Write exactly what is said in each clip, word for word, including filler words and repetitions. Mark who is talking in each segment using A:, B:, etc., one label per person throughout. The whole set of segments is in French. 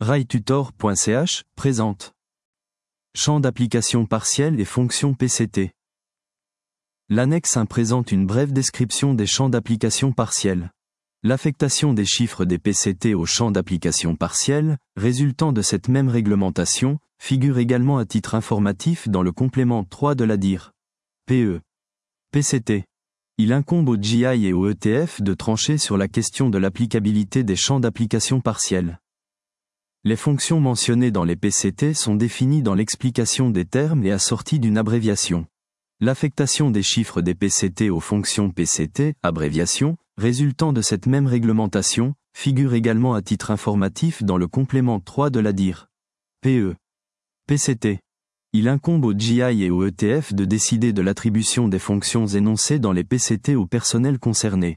A: railtutor point c h présente Champ d'application partiel et fonction P C T. L'annexe un présente une brève description des champs d'application partiels. L'affectation des chiffres des P C T aux champs d'application partiels, résultant de cette même réglementation, figure également à titre informatif dans le complément trois de la D I R. P E. P C T. Il incombe au G I et au E T F de trancher sur la question de l'applicabilité des champs d'application partiels. Les fonctions mentionnées dans les P C T sont définies dans l'explication des termes et assorties d'une abréviation. L'affectation des chiffres des P C T aux fonctions P C T, abréviation, résultant de cette même réglementation, figure également à titre informatif dans le complément trois de la D I R. P E. P C T. Il incombe au G I et au E T F de décider de l'attribution des fonctions énoncées dans les P C T au personnel concerné.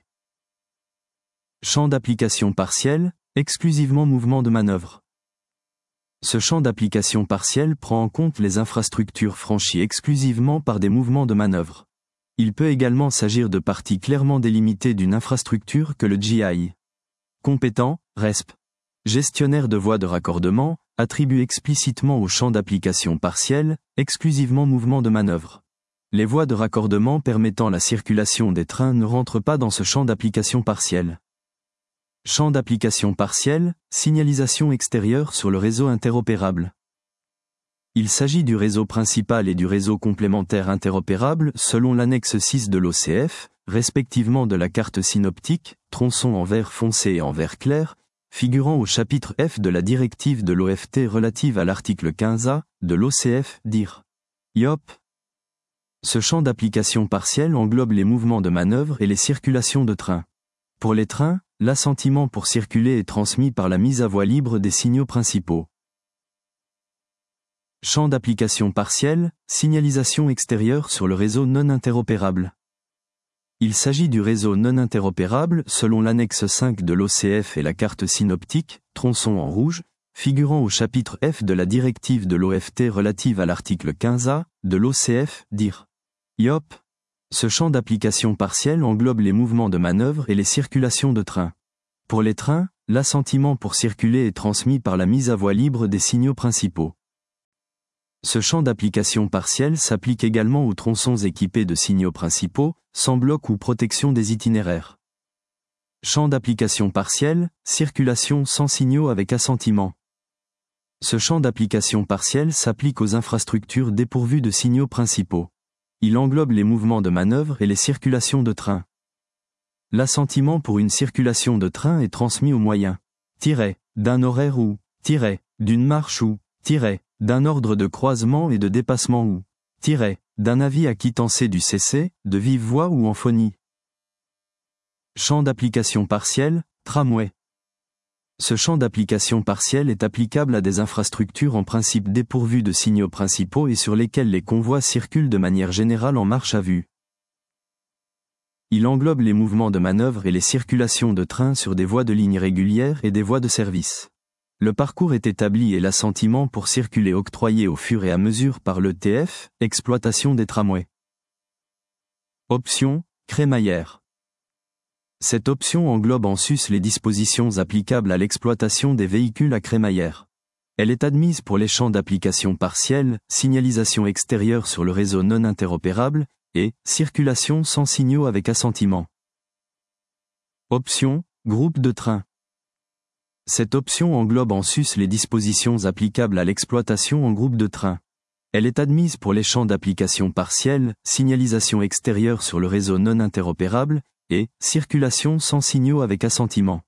A: Champ d'application partiel, exclusivement mouvement de manœuvre. Ce champ d'application partiel prend en compte les infrastructures franchies exclusivement par des mouvements de manœuvre. Il peut également s'agir de parties clairement délimitées d'une infrastructure que le G I. Compétent, R E S P. Gestionnaire de voies de raccordement, attribue explicitement au champ d'application partiel, exclusivement mouvement de manœuvre. Les voies de raccordement permettant la circulation des trains ne rentrent pas dans ce champ d'application partiel. Champ d'application partiel, signalisation extérieure sur le réseau interopérable. Il s'agit du réseau principal et du réseau complémentaire interopérable selon l'annexe six de l'O C F, respectivement de la carte synoptique, tronçon en vert foncé et en vert clair, figurant au chapitre F de la directive de l'O F T relative à l'article quinze A de l'O C F, D I R. I O P. Ce champ d'application partiel englobe les mouvements de manœuvre et les circulations de trains. Pour les trains, l'assentiment pour circuler est transmis par la mise à voie libre des signaux principaux. Champ d'application partiel, signalisation extérieure sur le réseau non interopérable. Il s'agit du réseau non interopérable selon l'annexe cinq de l'O C F et la carte synoptique, tronçon en rouge, figurant au chapitre F de la directive de l'O F T relative à l'article quinze A de l'O C F, D I R. I O P. Ce champ d'application partiel englobe les mouvements de manœuvre et les circulations de trains. Pour les trains, l'assentiment pour circuler est transmis par la mise à voie libre des signaux principaux. Ce champ d'application partiel s'applique également aux tronçons équipés de signaux principaux, sans bloc ou protection des itinéraires. Champ d'application partiel, circulation sans signaux avec assentiment. Ce champ d'application partiel s'applique aux infrastructures dépourvues de signaux principaux. Il englobe les mouvements de manœuvre et les circulations de trains. L'assentiment pour une circulation de train est transmis au moyen tiret, d'un horaire ou tiret, d'une marche ou tiret, d'un ordre de croisement et de dépassement ou tiret, d'un avis à quittancé du C C, de vive voix ou en phonie. Champ d'application partiel, tramway. Ce champ d'application partiel est applicable à des infrastructures en principe dépourvues de signaux principaux et sur lesquelles les convois circulent de manière générale en marche à vue. Il englobe les mouvements de manœuvre et les circulations de trains sur des voies de ligne régulières et des voies de service. Le parcours est établi et l'assentiment pour circuler octroyé au fur et à mesure par l'E T F, exploitation des tramways. Option, crémaillère. Cette option englobe en sus les dispositions applicables à l'exploitation des véhicules à crémaillère. Elle est admise pour les champs d'application partiels, signalisation extérieure sur le réseau non interopérable, et circulation sans signaux avec assentiment. Option, groupe de trains. Cette option englobe en sus les dispositions applicables à l'exploitation en groupe de trains. Elle est admise pour les champs d'application partiels, signalisation extérieure sur le réseau non interopérable, et circulation sans signaux avec assentiment.